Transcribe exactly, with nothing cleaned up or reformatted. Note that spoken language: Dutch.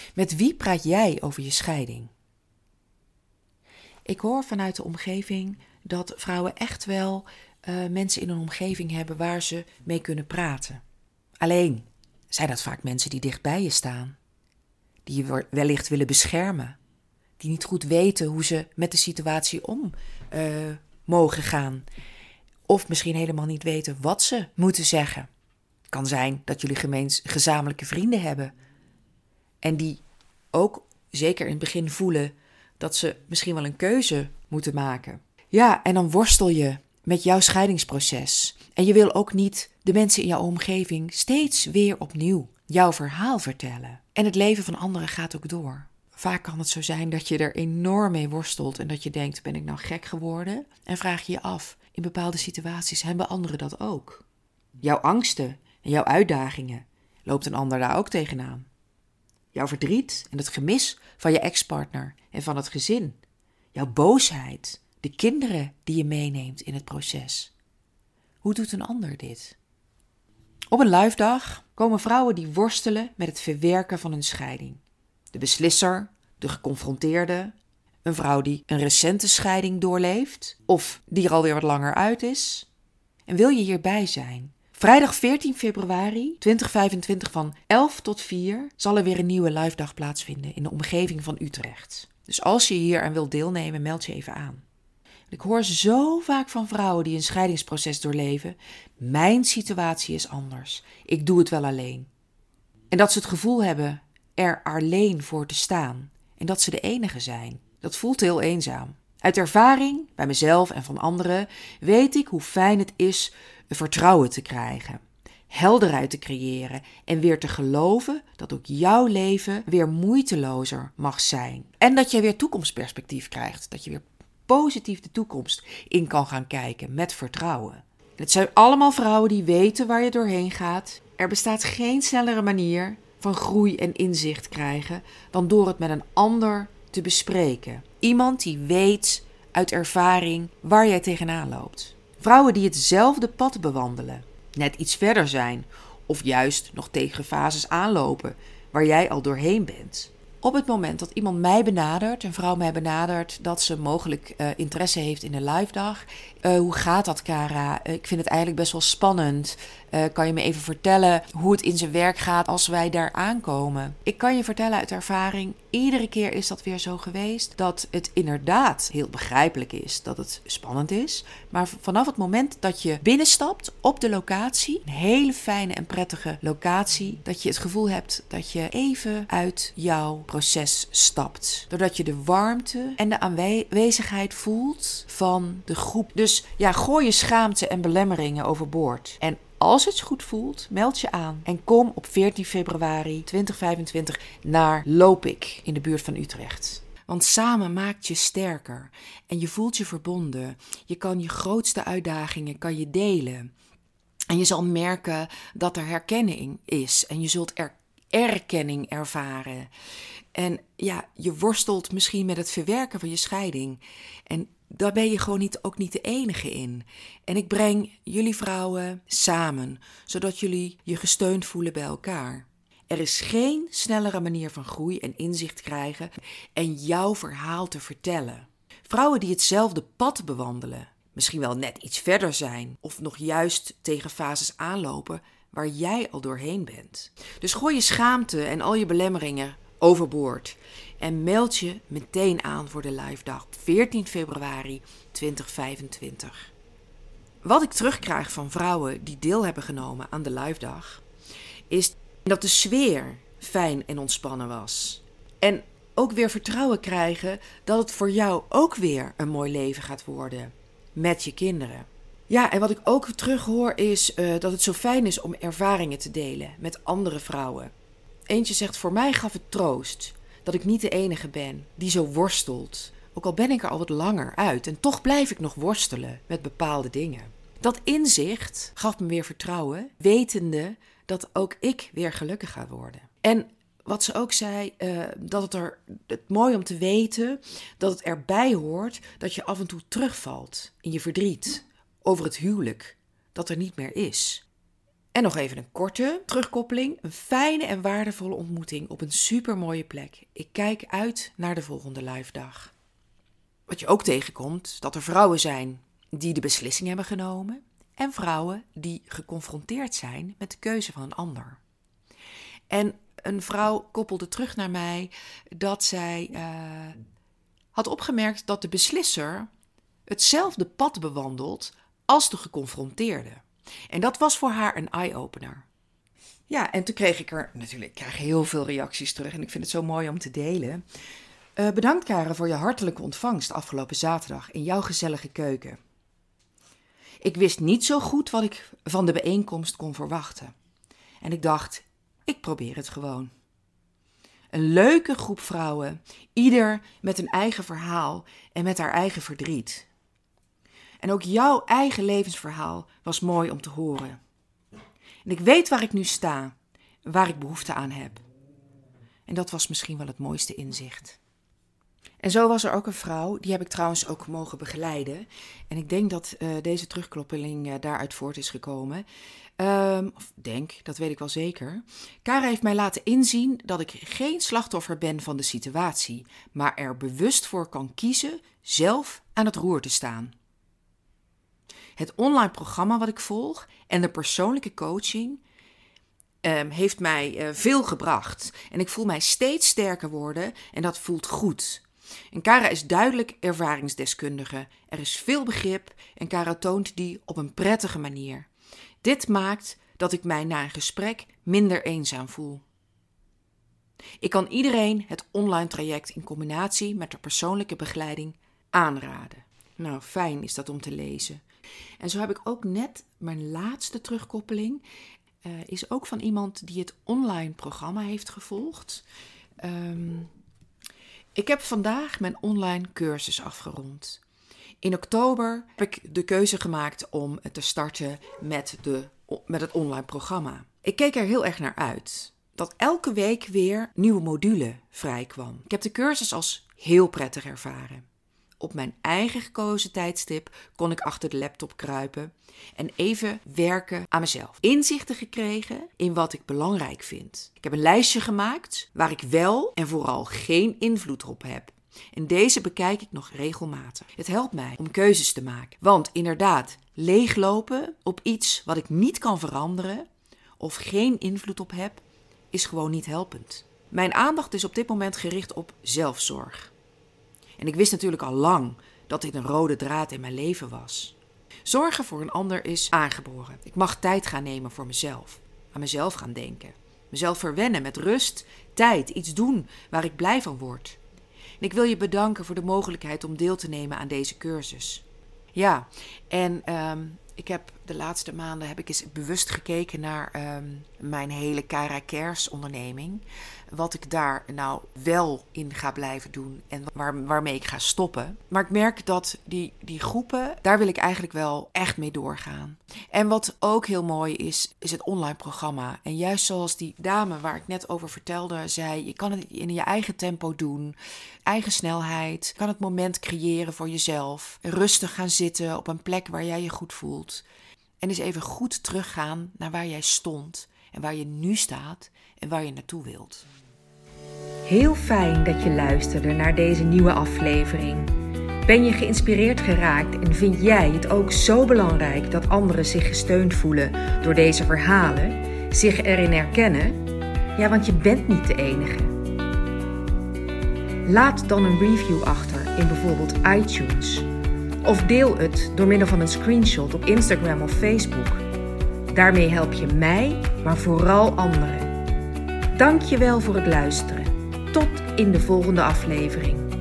Met wie praat jij over je scheiding? Ik hoor vanuit de omgeving dat vrouwen echt wel uh, mensen in hun omgeving hebben waar ze mee kunnen praten. Alleen zijn dat vaak mensen die dicht bij je staan, die je wellicht willen beschermen, die niet goed weten hoe ze met de situatie om uh, mogen gaan. Of misschien helemaal niet weten wat ze moeten zeggen. Het kan zijn dat jullie gemeens, gezamenlijke vrienden hebben. En die ook zeker in het begin voelen dat ze misschien wel een keuze moeten maken. Ja, en dan worstel je met jouw scheidingsproces. En je wil ook niet de mensen in jouw omgeving steeds weer opnieuw jouw verhaal vertellen. En het leven van anderen gaat ook door. Vaak kan het zo zijn dat je er enorm mee worstelt en dat je denkt, ben ik nou gek geworden? En vraag je je af, in bepaalde situaties hebben anderen dat ook. Jouw angsten en jouw uitdagingen, loopt een ander daar ook tegenaan? Jouw verdriet en het gemis van je ex-partner en van het gezin. Jouw boosheid, de kinderen die je meeneemt in het proces. Hoe doet een ander dit? Op een live dag komen vrouwen die worstelen met het verwerken van hun scheiding. De beslisser, de geconfronteerde, een vrouw die een recente scheiding doorleeft of die er alweer wat langer uit is. En wil je hierbij zijn? Vrijdag veertien februari tweeduizend vijfentwintig van elf tot vier zal er weer een nieuwe live dag plaatsvinden in de omgeving van Utrecht. Dus als je hier aan wilt deelnemen, meld je even aan. Ik hoor zo vaak van vrouwen die een scheidingsproces doorleven, mijn situatie is anders, ik doe het wel alleen. En dat ze het gevoel hebben er alleen voor te staan en dat ze de enige zijn. Dat voelt heel eenzaam. Uit ervaring, bij mezelf en van anderen, weet ik hoe fijn het is vertrouwen te krijgen, helderheid te creëren en weer te geloven dat ook jouw leven weer moeitelozer mag zijn. En dat je weer toekomstperspectief krijgt, dat je weer positief de toekomst in kan gaan kijken met vertrouwen. Het zijn allemaal vrouwen die weten waar je doorheen gaat. Er bestaat geen snellere manier van groei en inzicht krijgen dan door het met een ander te bespreken. Iemand die weet uit ervaring waar jij tegenaan loopt. Vrouwen die hetzelfde pad bewandelen, net iets verder zijn of juist nog tegen fases aanlopen waar jij al doorheen bent. Op het moment dat iemand mij benadert, een vrouw mij benadert, dat ze mogelijk uh, interesse heeft in een live dag. Uh, hoe gaat dat, Cara? Uh, ik vind het eigenlijk best wel spannend. Uh, kan je me even vertellen hoe het in zijn werk gaat als wij daar aankomen? Ik kan je vertellen uit ervaring, iedere keer is dat weer zo geweest dat het inderdaad heel begrijpelijk is dat het spannend is. Maar vanaf het moment dat je binnenstapt op de locatie, een hele fijne en prettige locatie, dat je het gevoel hebt dat je even uit jouw proces stapt. Doordat je de warmte en de aanwezigheid voelt van de groep. Dus ja, gooi je schaamte en belemmeringen overboord. En als het goed voelt, meld je aan en kom op veertien februari tweeduizend vijfentwintig naar Lopik in de buurt van Utrecht. Want samen maakt je sterker en je voelt je verbonden. Je kan je grootste uitdagingen kan je delen. En je zal merken dat er herkenning is en je zult er erkenning ervaren. En ja, je worstelt misschien met het verwerken van je scheiding. En daar ben je gewoon niet, ook niet de enige in. En ik breng jullie vrouwen samen, zodat jullie je gesteund voelen bij elkaar. Er is geen snellere manier van groei en inzicht krijgen en jouw verhaal te vertellen. Vrouwen die hetzelfde pad bewandelen, misschien wel net iets verder zijn of nog juist tegen fases aanlopen waar jij al doorheen bent. Dus gooi je schaamte en al je belemmeringen overboord en meld je meteen aan voor de live dag op veertien februari tweeduizend vijfentwintig. Wat ik terugkrijg van vrouwen die deel hebben genomen aan de live dag, is dat de sfeer fijn en ontspannen was. En ook weer vertrouwen krijgen dat het voor jou ook weer een mooi leven gaat worden met je kinderen. Ja, en wat ik ook terughoor is uh, dat het zo fijn is om ervaringen te delen met andere vrouwen. Eentje zegt, voor mij gaf het troost dat ik niet de enige ben die zo worstelt. Ook al ben ik er al wat langer uit en toch blijf ik nog worstelen met bepaalde dingen. Dat inzicht gaf me weer vertrouwen, wetende dat ook ik weer gelukkig ga worden. En wat ze ook zei, uh, dat het er het mooi om te weten dat het erbij hoort dat je af en toe terugvalt in je verdriet over het huwelijk dat er niet meer is. En nog even een korte terugkoppeling. Een fijne en waardevolle ontmoeting op een supermooie plek. Ik kijk uit naar de volgende live dag. Wat je ook tegenkomt, dat er vrouwen zijn die de beslissing hebben genomen. En vrouwen die geconfronteerd zijn met de keuze van een ander. En een vrouw koppelde terug naar mij dat zij uh, had opgemerkt dat de beslisser hetzelfde pad bewandelt als de geconfronteerde. En dat was voor haar een eye-opener. Ja, en toen kreeg ik er natuurlijk, ik krijg heel veel reacties terug en ik vind het zo mooi om te delen. Uh, bedankt Karen voor je hartelijke ontvangst afgelopen zaterdag in jouw gezellige keuken. Ik wist niet zo goed wat ik van de bijeenkomst kon verwachten. En ik dacht, ik probeer het gewoon. Een leuke groep vrouwen, ieder met een eigen verhaal en met haar eigen verdriet. En ook jouw eigen levensverhaal was mooi om te horen. En ik weet waar ik nu sta, waar ik behoefte aan heb. En dat was misschien wel het mooiste inzicht. En zo was er ook een vrouw, die heb ik trouwens ook mogen begeleiden. En ik denk dat uh, deze terugkoppeling uh, daaruit voort is gekomen. Um, of denk, dat weet ik wel zeker. Kara heeft mij laten inzien dat ik geen slachtoffer ben van de situatie, maar er bewust voor kan kiezen zelf aan het roer te staan. Het online programma wat ik volg en de persoonlijke coaching um, heeft mij uh, veel gebracht. En ik voel mij steeds sterker worden en dat voelt goed. En Kara is duidelijk ervaringsdeskundige. Er is veel begrip en Kara toont die op een prettige manier. Dit maakt dat ik mij na een gesprek minder eenzaam voel. Ik kan iedereen het online traject in combinatie met de persoonlijke begeleiding aanraden. Nou, fijn is dat om te lezen. En zo heb ik ook net mijn laatste terugkoppeling. Uh, is ook van iemand die het online programma heeft gevolgd. Um, ik heb vandaag mijn online cursus afgerond. In oktober heb ik de keuze gemaakt om te starten met, de, met het online programma. Ik keek er heel erg naar uit. Dat elke week weer nieuwe module vrijkwam. Ik heb de cursus als heel prettig ervaren. Op mijn eigen gekozen tijdstip kon ik achter de laptop kruipen en even werken aan mezelf. Inzichten gekregen in wat ik belangrijk vind. Ik heb een lijstje gemaakt waar ik wel en vooral geen invloed op heb. En deze bekijk ik nog regelmatig. Het helpt mij om keuzes te maken. Want inderdaad, leeglopen op iets wat ik niet kan veranderen of geen invloed op heb, is gewoon niet helpend. Mijn aandacht is op dit moment gericht op zelfzorg. En ik wist natuurlijk al lang dat dit een rode draad in mijn leven was. Zorgen voor een ander is aangeboren. Ik mag tijd gaan nemen voor mezelf. Aan mezelf gaan denken. Mezelf verwennen met rust, tijd, iets doen waar ik blij van word. En ik wil je bedanken voor de mogelijkheid om deel te nemen aan deze cursus. Ja, en um, ik heb de laatste maanden heb ik eens bewust gekeken naar um, mijn hele Kara Cares onderneming. Wat ik daar nou wel in ga blijven doen en waar, waarmee ik ga stoppen. Maar ik merk dat die, die groepen, daar wil ik eigenlijk wel echt mee doorgaan. En wat ook heel mooi is, is het online programma. En juist zoals die dame waar ik net over vertelde, zei, je kan het in je eigen tempo doen, eigen snelheid. Je kan het moment creëren voor jezelf. Rustig gaan zitten op een plek waar jij je goed voelt. En eens even goed teruggaan naar waar jij stond en waar je nu staat en waar je naartoe wilt. Heel fijn dat je luisterde naar deze nieuwe aflevering. Ben je geïnspireerd geraakt en vind jij het ook zo belangrijk dat anderen zich gesteund voelen door deze verhalen, zich erin herkennen? Ja, want je bent niet de enige. Laat dan een review achter in bijvoorbeeld iTunes. Of deel het door middel van een screenshot op Instagram of Facebook. Daarmee help je mij, maar vooral anderen. Dank je wel voor het luisteren. Tot in de volgende aflevering.